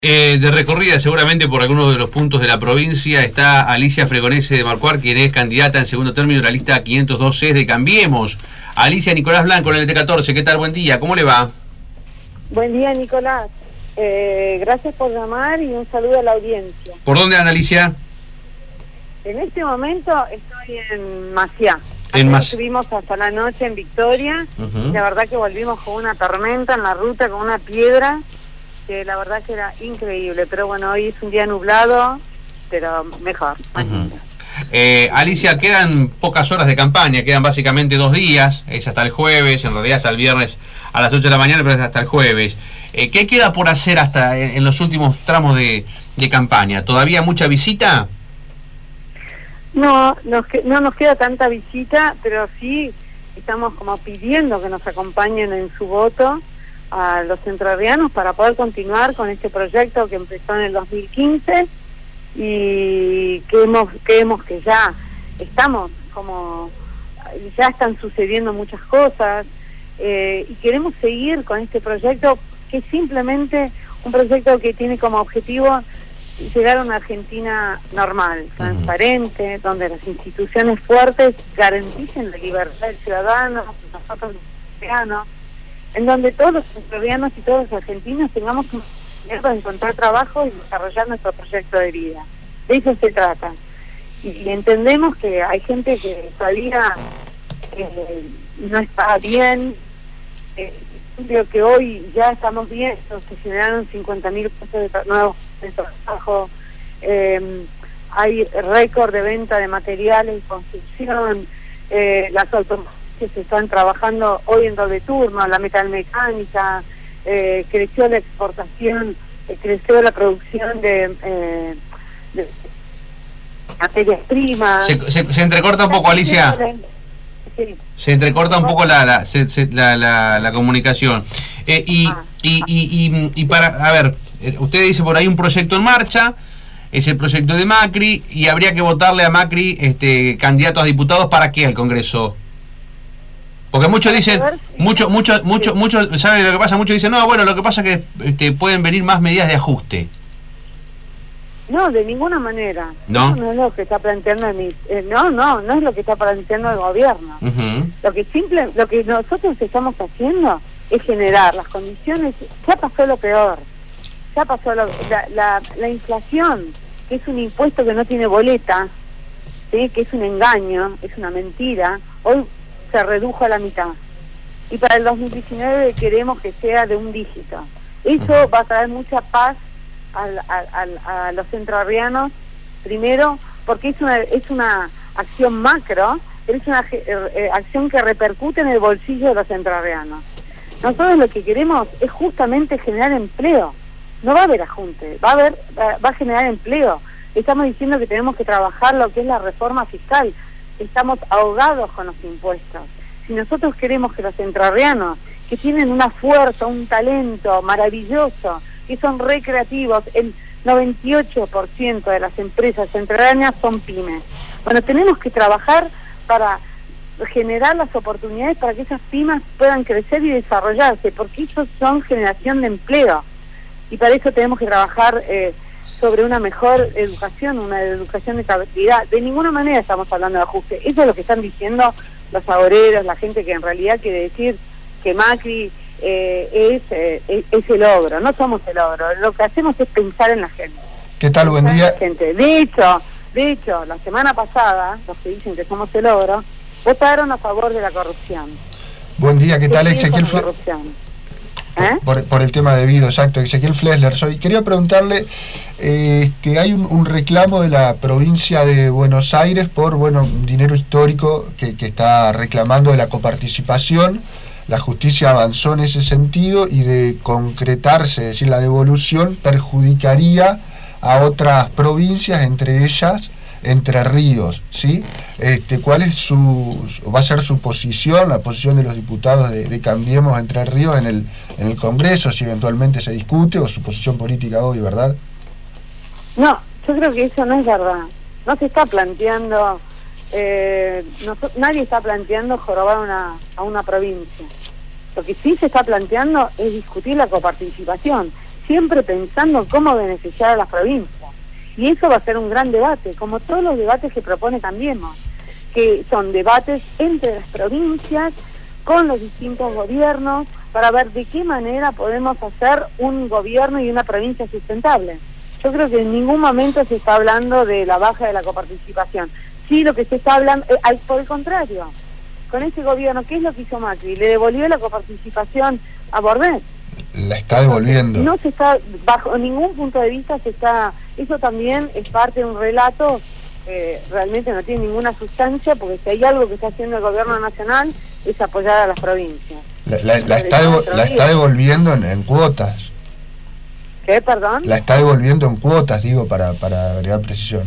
De recorrida seguramente por algunos de los puntos de la provincia está Alicia Fregonese de Marcuar, quien es candidata en segundo término de la lista 502C de Cambiemos. Alicia, Nicolás Blanco en el T14, ¿qué tal? Buen día, ¿cómo le va? Buen día, Nicolás. Gracias por llamar y un saludo a la audiencia. ¿Por dónde anda, Alicia? En este momento estoy en Maciá. Estuvimos hasta la noche en Victoria. La verdad que volvimos con una tormenta en la ruta, con una piedra, que la verdad que era increíble. Pero bueno, hoy es un día nublado, pero mejor. Alicia, quedan pocas horas de campaña, quedan básicamente 2 días, es hasta el jueves, en realidad hasta el viernes a las 8 de la mañana, pero es hasta el jueves. ¿Qué queda por hacer hasta en los últimos tramos de campaña? ¿Todavía mucha visita? No nos queda tanta visita, pero sí estamos como pidiendo que nos acompañen en su voto a los entrerrianos para poder continuar con este proyecto que empezó en el 2015 y creemos que ya estamos ya están sucediendo muchas cosas y queremos seguir con este proyecto, que es simplemente un proyecto que tiene como objetivo llegar a una Argentina normal, transparente, donde las instituciones fuertes garanticen la libertad del ciudadano, nosotros los ciudadanos, en donde todos los entrerrianos y todos los argentinos tengamos un tiempo de encontrar trabajo y desarrollar nuestro proyecto de vida. De eso se trata. Y entendemos que hay gente que todavía no está bien. Creo que hoy ya estamos bien, se generaron 50.000 puestos de nuevos de trabajo, hay récord de venta de materiales y construcción, las automotrices que se están trabajando hoy en doble turno, la metalmecánica, creció la exportación, creció la producción de materias primas. Se entrecorta un poco, Alicia. Sí. Se entrecorta un poco la comunicación. Y para, a ver, usted dice por ahí un proyecto en marcha, es el proyecto de Macri, y habría que votarle a Macri candidatos a diputados. ¿Para qué al Congreso? Porque muchos dicen, muchos, ¿saben lo que pasa? Muchos dicen, no, bueno, lo que pasa es que pueden venir más medidas de ajuste. No, de ninguna manera. ¿No? No es lo que está planteando no es lo que está planteando el gobierno. Lo que nosotros estamos haciendo es generar las condiciones. Ya pasó lo peor. Ya pasó la inflación, que es un impuesto que no tiene boleta, ¿sí? Que es un engaño, es una mentira. Hoy se redujo a la mitad. Y para el 2019 queremos que sea de un dígito. Eso va a traer mucha paz a los entrerrianos, primero porque es una acción macro, pero es una acción que repercute en el bolsillo de los entrerrianos. Nosotros lo que queremos es justamente generar empleo. No va a haber ajunte, va a generar empleo. Estamos diciendo que tenemos que trabajar lo que es la reforma fiscal. Estamos ahogados con los impuestos. Si nosotros queremos que los entrerrianos, que tienen una fuerza, un talento maravilloso, que son recreativos, el 98% de las empresas entrerrianas son pymes. Bueno, tenemos que trabajar para generar las oportunidades para que esas pymes puedan crecer y desarrollarse, porque ellos son generación de empleo. Y para eso tenemos que trabajar sobre una mejor educación, una educación de calidad. De ninguna manera estamos hablando de ajuste. Eso es lo que están diciendo los agoreros, la gente que en realidad quiere decir que Macri es el ogro. No somos el ogro, lo que hacemos es pensar en la gente. ¿Qué tal? Buen día. De hecho, la semana pasada, los que dicen que somos el ogro, votaron a favor de la corrupción. Buen día, ¿qué tal? Ezequiel por el tema debido, exacto. Ezequiel Flesler soy. Quería preguntarle, hay un reclamo de la provincia de Buenos Aires por, dinero histórico que está reclamando de la coparticipación. La justicia avanzó en ese sentido y de concretarse, es decir, la devolución perjudicaría a otras provincias, entre ellas Entre Ríos, ¿sí? ¿Cuál es va a ser su posición, la posición de los diputados de Cambiemos Entre Ríos en el Congreso, si eventualmente se discute, o su posición política hoy, verdad? No, yo creo que eso no es verdad. No se está planteando, nadie está planteando jorobar a una provincia. Lo que sí se está planteando es discutir la coparticipación. siempre pensando en cómo beneficiar a las provincias. Y eso va a ser un gran debate, como todos los debates que propone Cambiemos, que son debates entre las provincias, con los distintos gobiernos, para ver de qué manera podemos hacer un gobierno y una provincia sustentable. Yo creo que en ningún momento se está hablando de la baja de la coparticipación. Sí, lo que se está hablando, por el contrario, con ese gobierno, ¿qué es lo que hizo Macri? Le devolvió la coparticipación a Bordet. La está devolviendo. No se está, bajo ningún punto de vista se está, eso también es parte de un relato que realmente no tiene ninguna sustancia, porque si hay algo que está haciendo el gobierno nacional es apoyar a las provincias. La está devolviendo en cuotas. ¿Qué, perdón? La está devolviendo en cuotas, digo, para agregar precisión.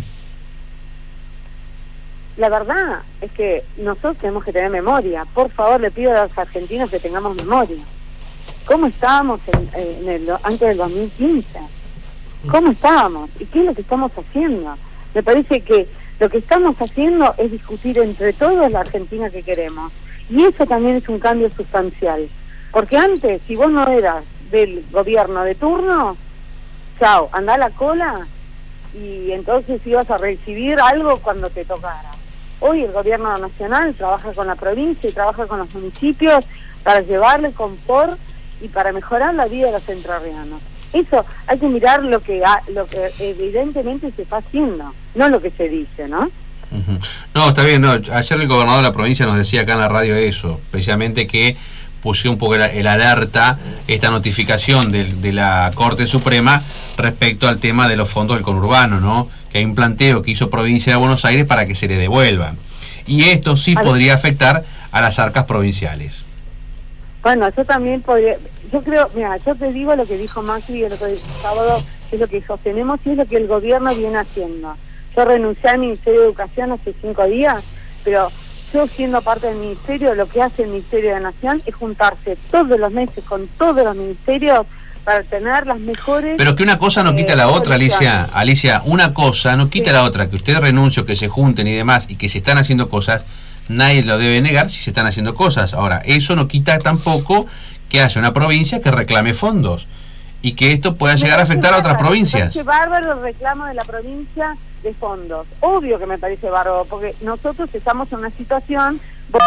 La verdad es que nosotros tenemos que tener memoria. Por favor, le pido a los argentinos que tengamos memoria. ¿Cómo estábamos antes del 2015? ¿Cómo estábamos? ¿Y qué es lo que estamos haciendo? Me parece que lo que estamos haciendo es discutir entre todos la Argentina que queremos. Y eso también es un cambio sustancial. Porque antes, si vos no eras del gobierno de turno, chao, andá a la cola y entonces ibas a recibir algo cuando te tocara. Hoy el gobierno nacional trabaja con la provincia y trabaja con los municipios para llevarle confort y para mejorar la vida de los entrerrianos. Eso, hay que mirar lo que evidentemente se está haciendo, no lo que se dice, ¿no? Uh-huh. No, está bien, no. Ayer el gobernador de la provincia nos decía acá en la radio eso, precisamente que puso un poco el alerta, esta notificación de la Corte Suprema respecto al tema de los fondos del conurbano, ¿no? Que hay un planteo que hizo Provincia de Buenos Aires para que se le devuelvan. Y esto sí podría afectar a las arcas provinciales. Bueno, yo también podría, yo creo, mira, yo te digo lo que dijo Macri el otro sábado, es lo que sostenemos y es lo que el gobierno viene haciendo. Yo renuncié al Ministerio de Educación hace 5 días, pero yo siendo parte del Ministerio, lo que hace el Ministerio de Nación es juntarse todos los meses con todos los ministerios para tener las mejores... Pero que una cosa no quita la otra, Alicia, una cosa no quita la otra, que usted renuncie o que se junten y demás, y que se están haciendo cosas, nadie lo debe negar si se están haciendo cosas. Ahora, eso no quita tampoco que haya una provincia que reclame fondos, y que esto pueda llegar a afectar a otras provincias. Me parece bárbaro el reclamo de la provincia de fondos. Obvio que me parece bárbaro, porque nosotros estamos en una situación,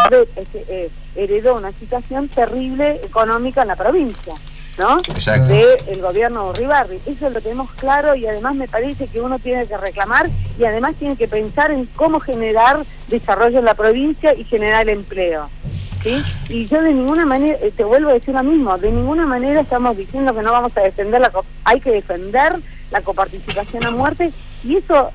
heredó una situación terrible económica en la provincia, ¿no? Exacto. Del gobierno de Uribarri. Eso lo tenemos claro y además me parece que uno tiene que reclamar y además tiene que pensar en cómo generar desarrollo en la provincia y generar empleo. ¿Sí? Y yo de ninguna manera, te vuelvo a decir lo mismo, de ninguna manera estamos diciendo que no vamos a defender hay que defender la coparticipación a muerte, y eso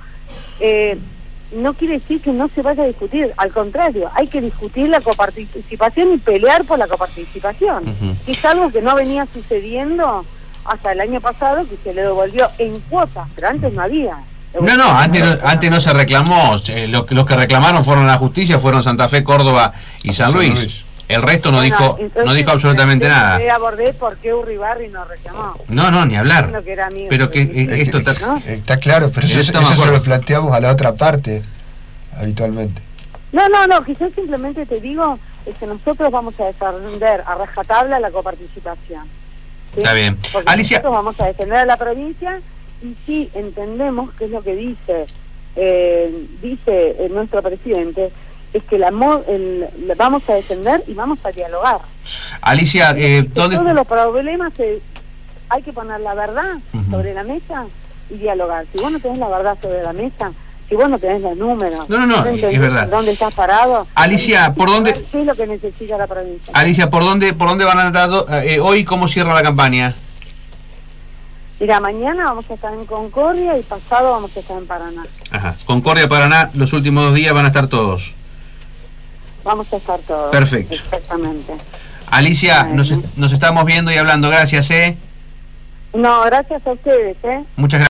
no quiere decir que no se vaya a discutir, al contrario, hay que discutir la coparticipación y pelear por la coparticipación. Es algo que no venía sucediendo hasta el año pasado, que se le devolvió en cuotas, pero antes no había. Antes no se reclamó. Los que reclamaron fueron a la justicia, fueron Santa Fe, Córdoba y San Luis. El resto no dijo absolutamente nada. Abordé por qué Uribarri no reclamó. No, ni hablar. Pero que esto está claro, pero eso se lo planteamos a la otra parte habitualmente. No, que yo simplemente te digo es que nosotros vamos a defender a rajatabla la coparticipación. ¿Sí? Está bien. Porque Alicia, nosotros vamos a defender a la provincia y sí entendemos que es lo que dice nuestro presidente, es que vamos a defender y vamos a dialogar. Alicia, todos los problemas hay que poner la verdad sobre la mesa y dialogar. Si vos no tenés la verdad sobre la mesa, si vos no tenés los números, no, es verdad. ¿Dónde estás parado? Alicia, ¿por dónde? ¿Qué es lo que necesita la provincia? Alicia, ¿por dónde van a andar hoy? ¿Cómo cierra la campaña? Mira, mañana vamos a estar en Concordia y pasado vamos a estar en Paraná. Ajá. Concordia, Paraná, los últimos 2 días van a estar todos. Vamos a estar todos. Perfecto. Exactamente. Alicia, nos estamos viendo y hablando. Gracias, No, gracias a ustedes, Muchas gracias.